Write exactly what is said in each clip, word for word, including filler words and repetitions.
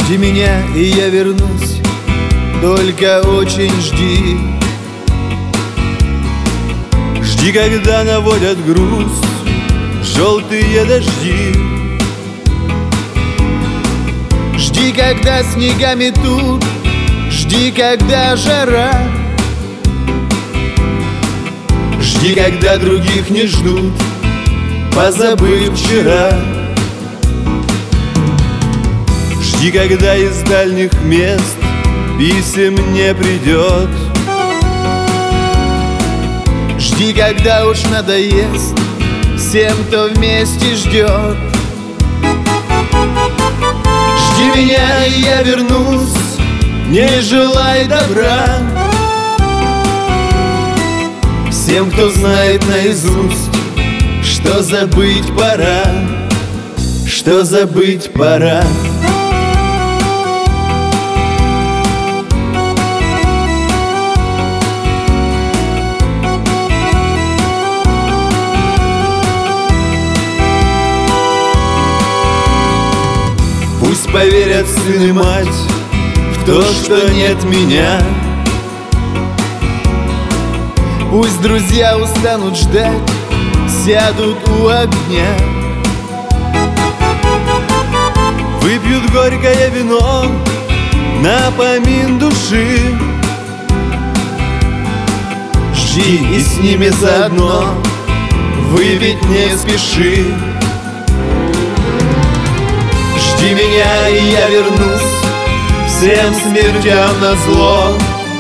Жди меня, и я вернусь, только очень жди. Жди, когда наводят груз желтые дожди. Жди, когда снега метут, жди, когда жара. Жди, когда других не ждут, позабыв вчера. Жди, когда из дальних мест писем не придет. Жди, когда уж надоест всем, кто вместе ждет. Жди меня, и я вернусь, не желай добра всем, кто знает наизусть, что забыть пора, что забыть пора. Пусть поверят сын и мать в то, что нет меня. Пусть друзья устанут ждать, сядут у огня. Выпьют горькое вино напомин души. Жди и с ними заодно, выпить не спеши. Жди меня, и я вернусь, всем смертям назло.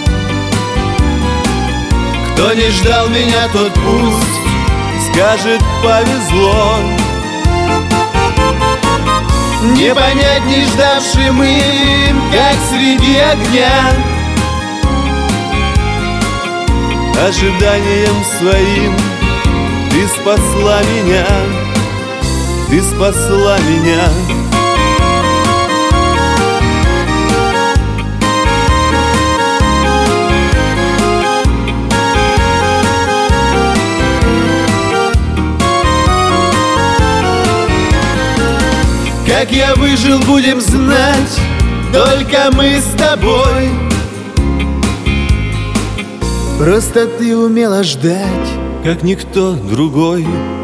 Кто не ждал меня, тот пусть скажет повезло. Не понять не ждавшим им, как среди огня, ожиданием своим ты спасла меня, ты спасла меня. Как я выжил, будем знать только мы с тобой. Просто ты умела ждать, как никто другой.